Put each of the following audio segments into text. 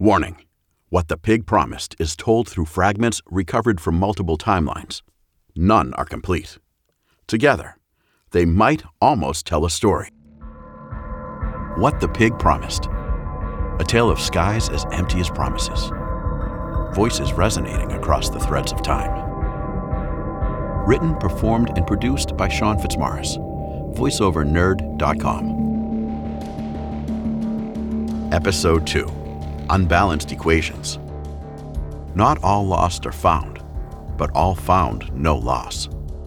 Warning: What the Pig Promised is told through fragments recovered from multiple timelines. None are complete. Together, they might almost tell a story. What the Pig Promised. A tale of skies as empty as promises. Voices resonating across the threads of time. Written, performed, and produced by Sean Fitzmaurice. VoiceOverNerd.com. Episode 2. Unbalanced Equations. Not all lost are found, but all found no loss.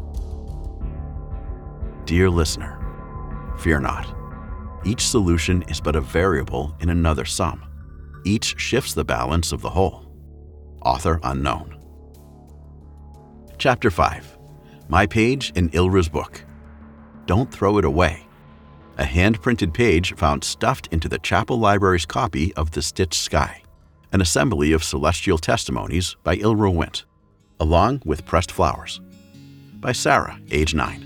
Dear listener, fear not. Each solution is but a variable in another sum. Each shifts the balance of the whole. Author unknown. Chapter 5. My page in Ilra's book. Don't throw it away. A hand-printed page found stuffed into the chapel library's copy of The Stitched Sky, an assembly of celestial testimonies by Ilra Wint, along with pressed flowers. By Sarah, age 9.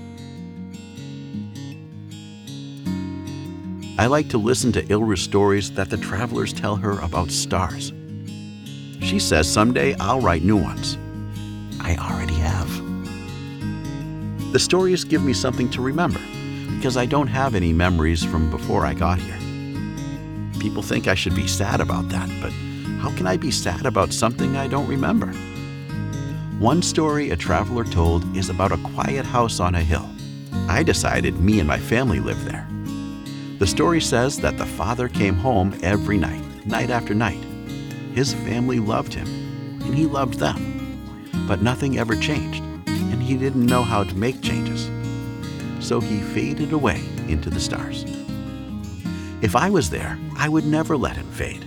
I like to listen to Ilra's stories that the travelers tell her about stars. She says someday I'll write new ones. I already have. The stories give me something to remember, because I don't have any memories from before I got here. People think I should be sad about that, but how can I be sad about something I don't remember? One story a traveler told is about a quiet house on a hill. I decided me and my family lived there. The story says that the father came home every night, night after night. His family loved him, and he loved them. But nothing ever changed, and he didn't know how to make changes. So he faded away into the stars. If I was there, I would never let him fade.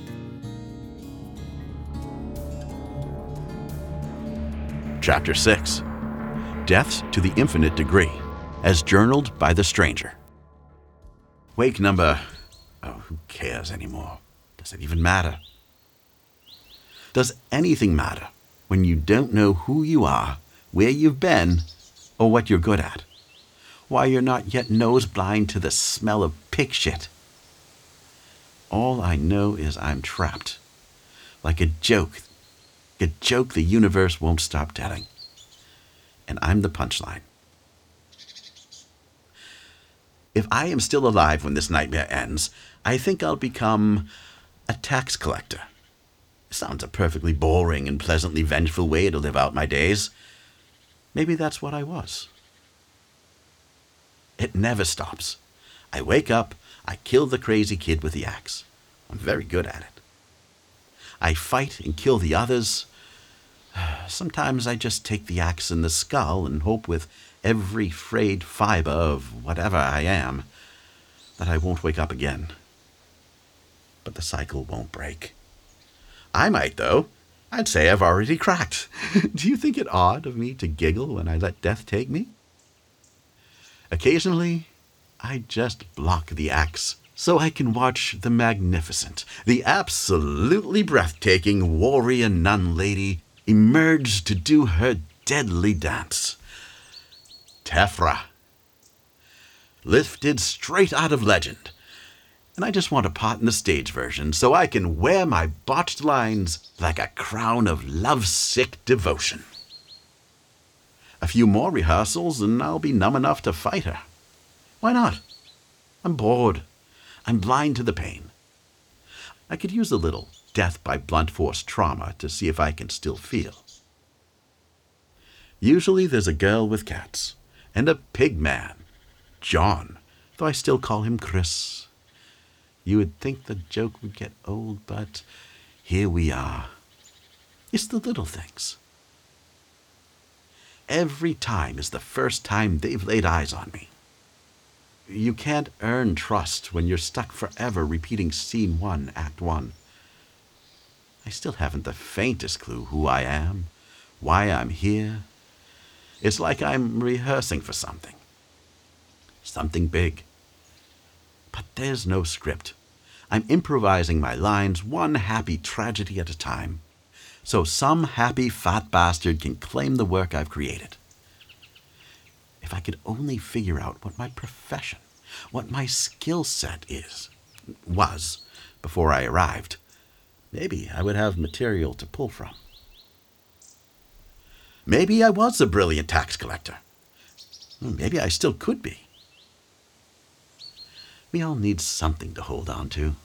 Chapter 6. Deaths to the Infinite Degree, as journaled by the stranger. Wake number... who cares anymore? Does it even matter? Does anything matter when you don't know who you are, where you've been, or what you're good at? Why you're not yet nose blind to the smell of pig shit? All I know is I'm trapped. Like a joke the universe won't stop telling. And I'm the punchline. If I am still alive when this nightmare ends, I think I'll become a tax collector. Sounds a perfectly boring and pleasantly vengeful way to live out my days. Maybe that's what I was. It never stops. I wake up, I kill the crazy kid with the axe. I'm very good at it. I fight and kill the others. Sometimes I just take the axe in the skull and hope with every frayed fiber of whatever I am that I won't wake up again. But the cycle won't break. I might, though. I'd say I've already cracked. Do you think it odd of me to giggle when I let death take me? Occasionally, I just block the axe so I can watch the magnificent, the absolutely breathtaking warrior nun lady emerge to do her deadly dance. Tefra. Lifted straight out of legend. And I just want a part in the stage version so I can wear my botched lines like a crown of lovesick devotion. A few more rehearsals and I'll be numb enough to fight her. Why not? I'm bored. I'm blind to the pain. I could use a little death by blunt force trauma to see if I can still feel. Usually there's a girl with cats and a pig man, John, though I still call him Chris. You would think the joke would get old, but here we are. It's the little things. Every time is the first time they've laid eyes on me. You can't earn trust when you're stuck forever repeating Scene 1, Act 1. I still haven't the faintest clue who I am, why I'm here. It's like I'm rehearsing for something. Something big. But there's no script. I'm improvising my lines one happy tragedy at a time, so some happy fat bastard can claim the work I've created. If I could only figure out what my profession, what my skill set was, before I arrived, maybe I would have material to pull from. Maybe I was a brilliant tax collector. Maybe I still could be. We all need something to hold on to.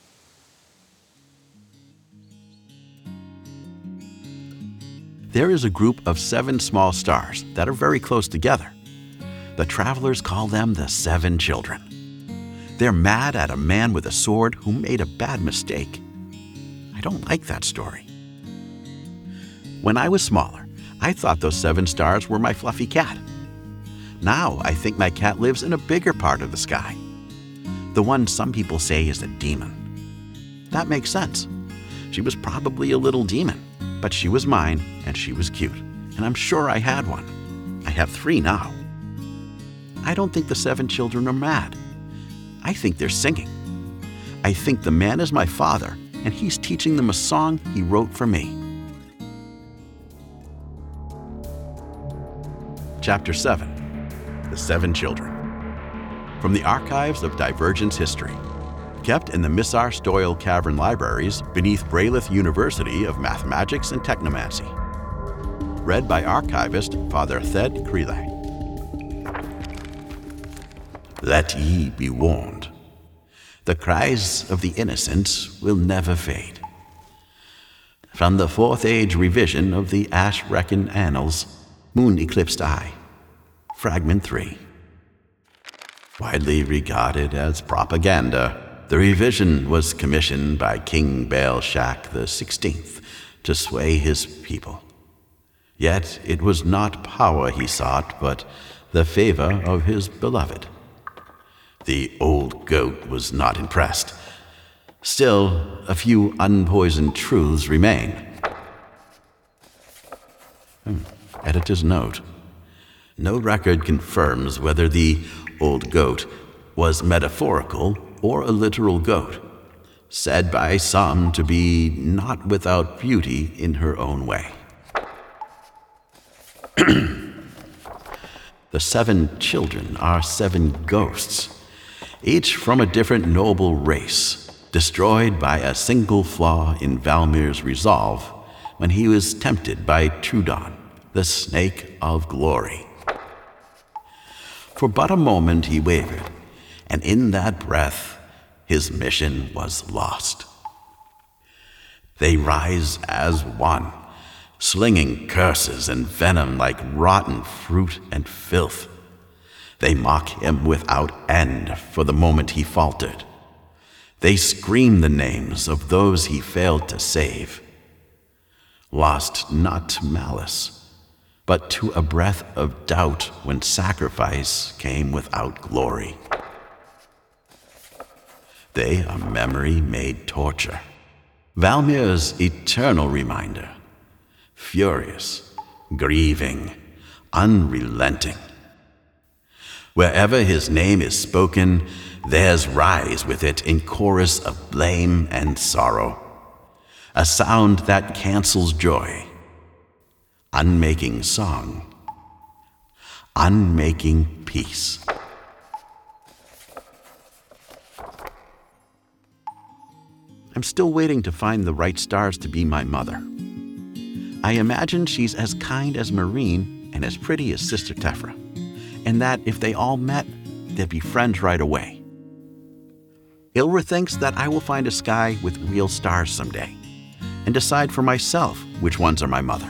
There is a group of 7 small stars that are very close together. The travelers call them the 7 children. They're mad at a man with a sword who made a bad mistake. I don't like that story. When I was smaller, I thought those 7 stars were my fluffy cat. Now I think my cat lives in a bigger part of the sky. The one some people say is a demon. That makes sense. She was probably a little demon, but she was mine and she was cute, and I'm sure I had one. I have 3 now. I don't think the 7 children are mad. I think they're singing. I think the man is my father, and he's teaching them a song he wrote for me. Chapter 7. The 7 Children. From the archives of Divergence History, kept in the Missar Stoyle Cavern Libraries beneath Braylith University of Mathematics and Technomancy. Read by archivist Father Thed Crelay. Let ye be warned. The cries of the innocent will never fade. From the 4th Age revision of the Ash-Reckon Annals, Moon Eclipsed Eye, Fragment 3. Widely regarded as propaganda, the revision was commissioned by King Baal-Shak XVI to sway his people. Yet it was not power he sought, but the favor of his beloved. The old goat was not impressed. Still, a few unpoisoned truths remain. Editor's note. No record confirms whether the old goat was metaphorical or a literal goat, said by some to be not without beauty in her own way. The 7 children are 7 ghosts, each from a different noble race, destroyed by a single flaw in Valmir's resolve when he was tempted by Trudon, the snake of glory. For but a moment he wavered, and in that breath his mission was lost. They rise as one, slinging curses and venom like rotten fruit and filth. They mock him without end for the moment he faltered. They scream the names of those he failed to save. Lost not to malice, but to a breath of doubt when sacrifice came without glory. They are memory made torture, Valmir's eternal reminder, furious, grieving, unrelenting. Wherever his name is spoken, theirs rise with it in chorus of blame and sorrow, a sound that cancels joy, unmaking song, unmaking peace. I'm still waiting to find the right stars to be my mother. I imagine she's as kind as Marine and as pretty as Sister Tefra, and that if they all met, they'd be friends right away. Ilra thinks that I will find a sky with real stars someday, and decide for myself which ones are my mother.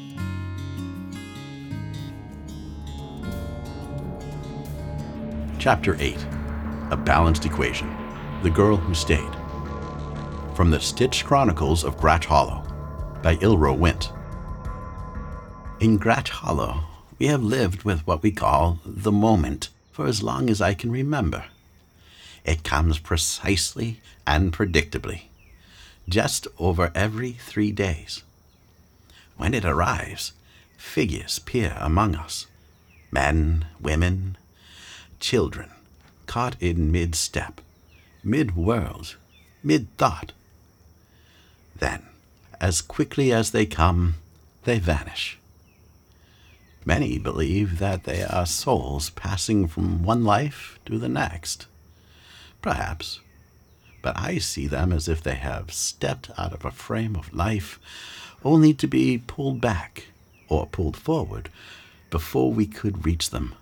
Chapter 8. A Balanced Equation. The Girl Who Stayed. From the Stitched Chronicles of Gratch Hollow, by Ilro Wint. In Gratch Hollow, we have lived with what we call the moment for as long as I can remember. It comes precisely and predictably, just over every 3 days. When it arrives, figures peer among us, men, women, children, caught in mid-step, mid-world, mid-thought. Then, as quickly as they come, they vanish. Many believe that they are souls passing from one life to the next. Perhaps. but I see them as if they have stepped out of a frame of life only to be pulled back or pulled forward before we could reach them.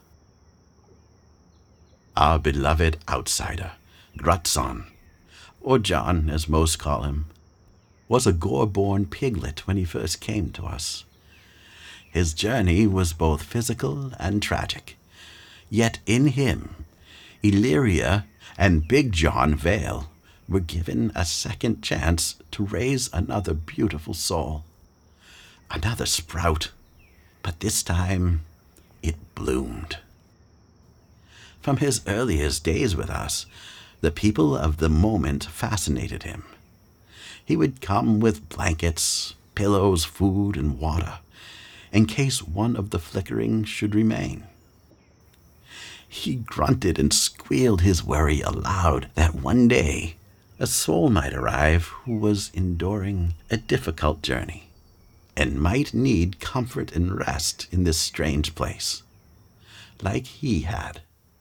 Our beloved outsider, Grutson, or John as most call him, was a gore-born piglet when he first came to us. His journey was both physical and tragic, yet in him, Illyria and Big John Vale were given a second chance to raise another beautiful soul. Another sprout, but this time it bloomed. From his earliest days with us, the people of the moment fascinated him. He would come with blankets, pillows, food, and water, in case one of the flickering should remain. He grunted and squealed his worry aloud that one day a soul might arrive who was enduring a difficult journey and might need comfort and rest in this strange place, like he had.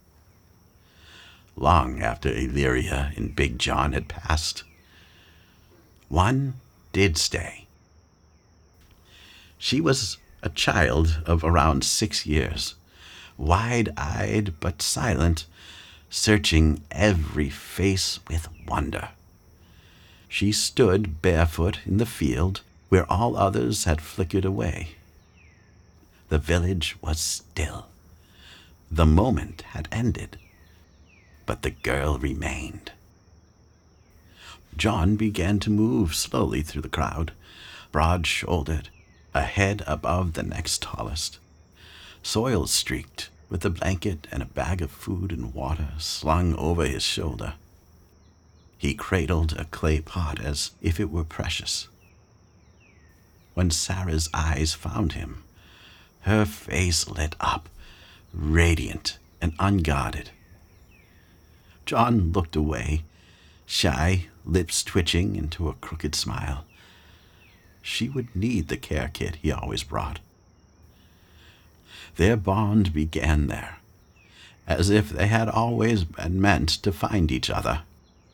Long after Illyria and Big John had passed, one did stay. She was a child of around 6 years, wide-eyed but silent, searching every face with wonder. She stood barefoot in the field where all others had flickered away. The village was still. The moment had ended, but the girl remained. John began to move slowly through the crowd, broad-shouldered, a head above the next tallest, soil-streaked, with a blanket and a bag of food and water slung over his shoulder. He cradled a clay pot as if it were precious. When Sarah's eyes found him, her face lit up, radiant and unguarded. John looked away, shy, lips twitching into a crooked smile. She would need the care kit he always brought. Their bond began there, as if they had always been meant to find each other.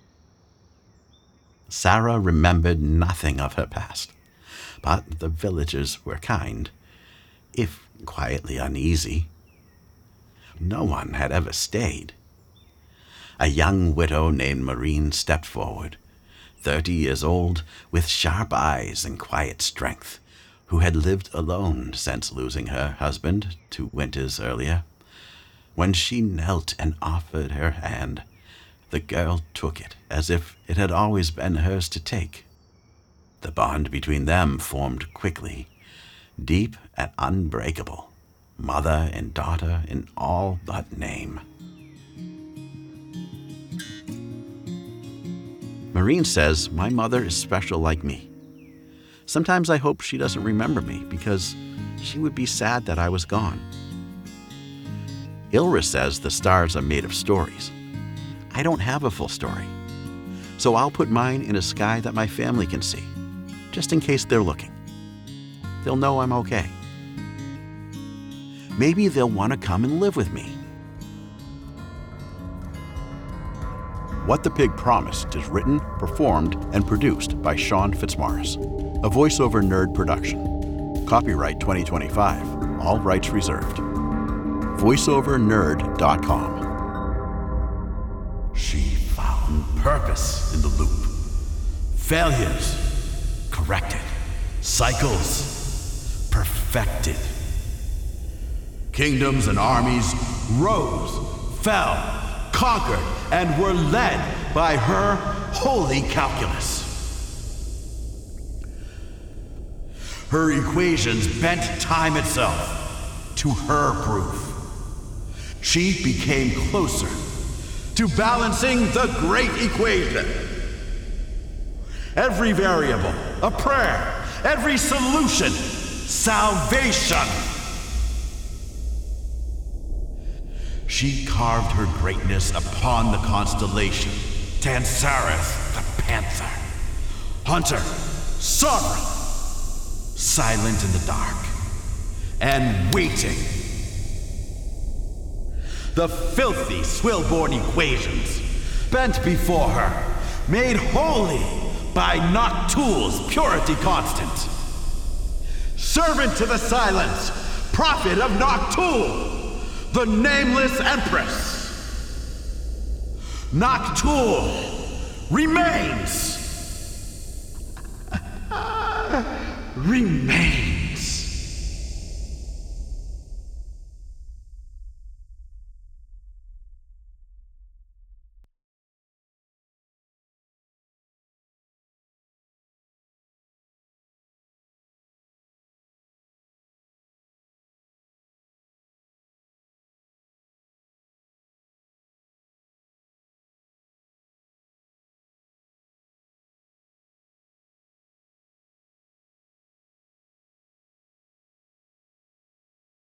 Sarah remembered nothing of her past, but the villagers were kind, if quietly uneasy. No one had ever stayed. A young widow named Marine stepped forward, 30 years old, with sharp eyes and quiet strength, who had lived alone since losing her husband 2 winters earlier. When she knelt and offered her hand, the girl took it as if it had always been hers to take. The bond between them formed quickly, deep and unbreakable, mother and daughter in all but name. Marine says my mother is special like me. Sometimes I hope she doesn't remember me because she would be sad that I was gone. Ilra says the stars are made of stories. I don't have a full story, so I'll put mine in a sky that my family can see, just in case they're looking. They'll know I'm okay. Maybe they'll want to come and live with me. What the Pig Promised is written, performed, and produced by Sean Fitzmaurice, a voiceover nerd production. Copyright 2025, all rights reserved. VoiceOverNerd.com. She found purpose in the loop. Failures corrected. Cycles perfected. Kingdoms and armies rose, fell, conquered, and were led by her holy calculus. Her equations bent time itself to her proof. She became closer to balancing the great equation. Every variable, a prayer. Every solution, salvation. She carved her greatness upon the constellation. Tansareth, the panther. Hunter, sovereign. Silent in the dark. And waiting. The filthy Swillborn equations bent before her, made holy by Noctul's purity constant. Servant to the silence, prophet of Noctul, the nameless empress. Noctul remains. Remains.